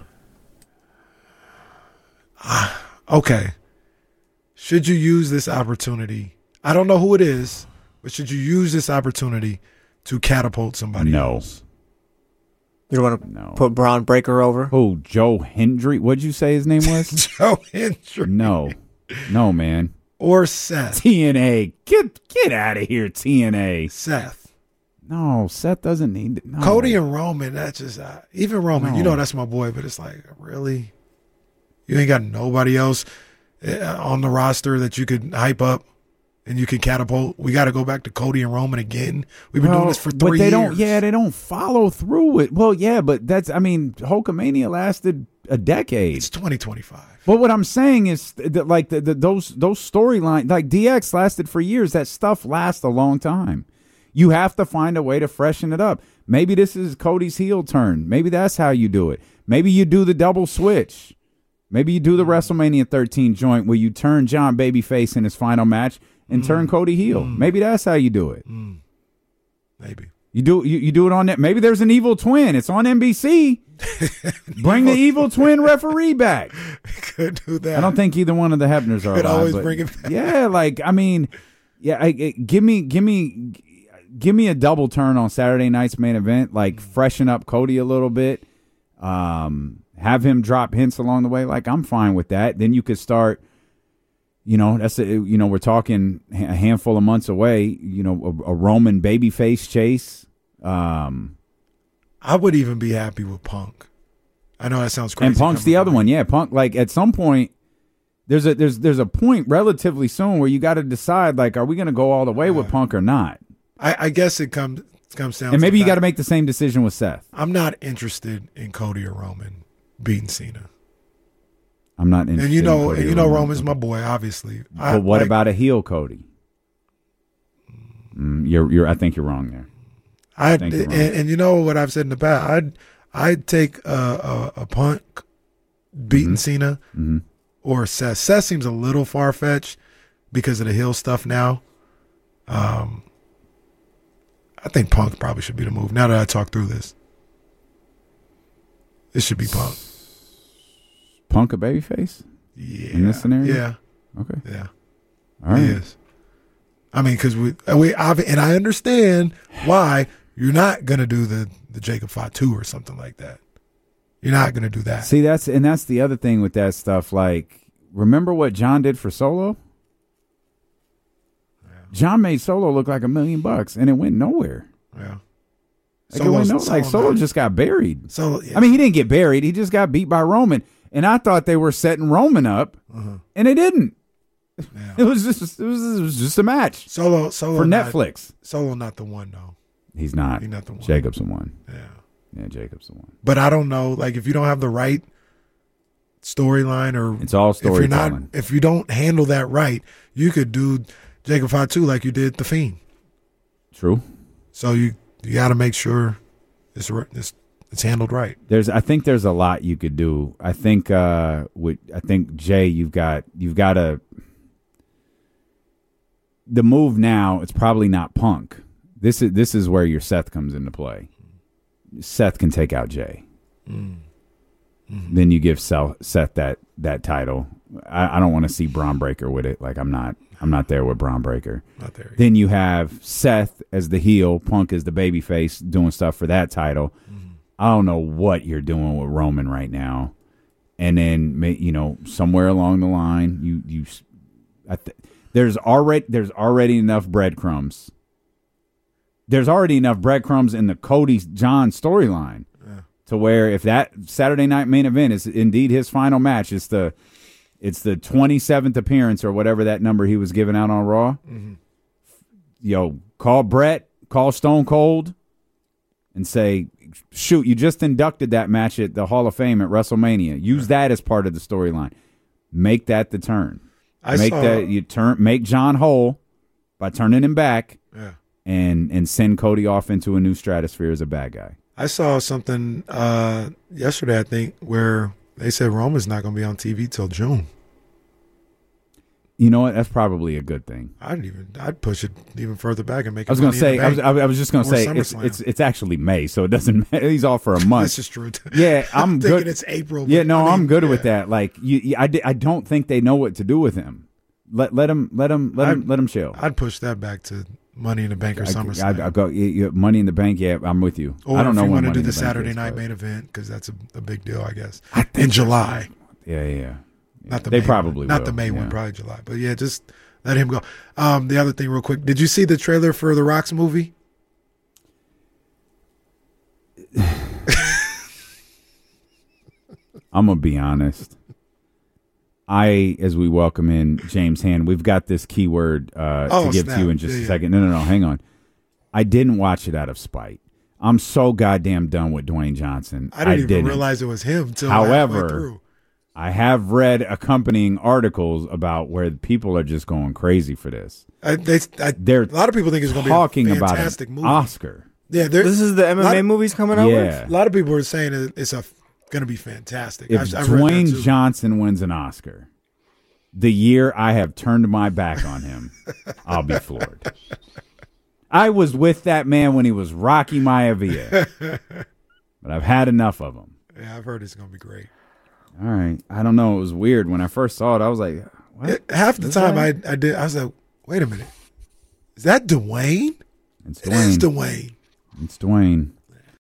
Okay. Should you use this opportunity? I don't know who it is, but should you use this opportunity to catapult somebody No. else? You don't want to No. put Braun Breaker over? Oh, Joe Hendry. What'd you say his name was? Joe Hendry. No. No, man. Or Seth. T N A. Get get out of here, T N A. Seth. No, Seth doesn't need it. No. Cody and Roman, that's just, uh, even Roman, No. you know that's my boy, but it's like, really? You ain't got nobody else uh, on the roster that you could hype up and you can catapult? We got to go back to Cody and Roman again. We've been Well, doing this for three but they years. don't. Yeah, they don't follow through it. Well, yeah, but that's. I mean, Hulkamania lasted a decade. It's twenty twenty-five. But what I'm saying is that, like the, the, those those storylines, like D X lasted for years. That stuff lasts a long time. You have to find a way to freshen it up. Maybe this is Cody's heel turn. Maybe that's how you do it. Maybe you do the double switch. Maybe you do the WrestleMania thirteen joint where you turn John babyface in his final match and mm. turn Cody heel. Mm. Maybe that's how you do it. Mm. Maybe. You do you, you do it on that. Maybe there's an evil twin. It's on N B C. Bring the evil twin referee back. Could do that. I don't think either one of the Hebners are Could alive, always but bring it back. Yeah, like I mean, yeah, I, I, give me give me give me a double turn on Saturday night's main event. Like freshen up Cody a little bit. Um, have him drop hints along the way. Like I'm fine with that. Then you could start. You know, that's a, you know we're talking a handful of months away. You know, a, a Roman babyface chase. Um, I would even be happy with Punk. I know that sounds crazy. And Punk's the other one, yeah. Punk, like at some point, there's a there's there's a point relatively soon where you got to decide, like, are we going to go all the way with Punk or not? I, I guess it comes comes down. And maybe to you got to make the same decision with Seth. I'm not interested in Cody or Roman beating Cena. I'm not interested. And you know, in and you know, Roman's my boy, obviously. But I, what like, about a heel Cody? Mm, you're you're. I think you're wrong there. I and, and you know what I've said in the past. I'd I'd take a, a, a Punk beating mm-hmm. Cena mm-hmm. or Seth. Seth seems a little far fetched because of the heel stuff now. Um, I think Punk probably should be the move. Now that I talk through this, it should be Punk. Punk a babyface? Yeah. In this scenario? Yeah. Okay. Yeah. All right. He is. I mean, because we, we, and I understand why you're not gonna do the the Jacob Fatu or something like that. You're not gonna do that. See, that's and that's the other thing with that stuff. Like, remember what John did for Solo? Yeah. John made Solo look like a million bucks, and it went nowhere. Yeah. Like, it went no, like Solo not, just got buried. Solo, yeah. I mean, he didn't get buried. He just got beat by Roman. And I thought they were setting Roman up, uh-huh. and they didn't. Yeah. It was just it was, it was just a match. Solo, Solo for not, Netflix. Solo not the one though. He's not. He's not the one. Jacob's the one. Yeah. Yeah, Jacob's the one. But I don't know. Like, if you don't have the right storyline, or it's all storytelling. If you're not, if you don't handle that right, you could do Jacob Fatu like you did The Fiend. True. So you you got to make sure it's it's. It's handled right. There's, I think there's a lot you could do. I think, uh, with, I think Jay, you've got, you've got to. The move now, it's probably not Punk. This is this is where your Seth comes into play. Seth can take out Jay. Mm. Mm-hmm. Then you give Seth, Seth that that title. I, I don't want to see Braun Breaker with it. Like I'm not, I'm not there with Braun Breaker. Not there. Then you have Seth as the heel, Punk as the babyface, doing stuff for that title. Mm-hmm. I don't know what you're doing with Roman right now, and then you know somewhere along the line, you you, I th- there's already there's already enough breadcrumbs. There's already enough breadcrumbs in the Cody John storyline yeah. to where if that Saturday night main event is indeed his final match, it's the it's the twenty-seventh appearance or whatever that number he was giving out on Raw. Mm-hmm. Yo, call Brett, call Stone Cold, and say, shoot, you just inducted that match at the Hall of Fame at WrestleMania. Use that as part of the storyline. Make that the turn. I make saw, that you turn. Make John whole by turning him back, yeah. and and send Cody off into a new stratosphere as a bad guy. I saw something uh, yesterday, I think, where they said Roman's not going to be on T V till June. You know what? That's probably a good thing. I'd even I'd push it even further back and make. I was going to to say I was, I was just going to say it's, it's it's actually May, so it doesn't matter. He's off for a month. This is true. Yeah, I'm, I'm good. thinking it's April. Yeah, no, I mean, I'm good yeah. with that. Like you, you I, I don't think they know what to do with him. Let let him let him let him I'd, let him chill. I'd push that back to Money in the Bank or SummerSlam. I, I, I go you, you, Money in the Bank. Yeah, I'm with you. Or I don't if know you when want to Money do the, the Saturday is, night but... main event because that's a, a big deal, I guess. I in July. Yeah, yeah. yeah. Not the they May probably one. Not will. the May yeah. one, probably July. But yeah, just let him go. Um, the other thing, real quick, did you see the trailer for the Rock's movie? I'm gonna be honest. I, as we welcome in James Hand, we've got this keyword uh, oh, to give snap. to you in just yeah, a yeah. second. No, no, no, hang on. I didn't watch it out of spite. I'm so goddamn done with Dwayne Johnson. I didn't I even didn't. realize it was him until However, halfway through. I have read accompanying articles about where people are just going crazy for this. I, they, I, They're a lot of people think it's going to talking be a about fantastic an movie. Oscar. Yeah, this is the M M A of, movies coming out yeah. with? A lot of people are saying it, it's a going to be fantastic. If I've, I've read that Dwayne too. Johnson wins an Oscar, the year I have turned my back on him, I'll be floored. I was with that man when he was Rocky Maivia, but I've had enough of him. Yeah, I've heard it's going to be great. All right. I don't know. It was weird. When I first saw it, I was like, what? It, half the Is time that? I, I did, I was like, wait a minute. Is that Dwayne? It's It is Dwayne. Dwayne. It's Dwayne.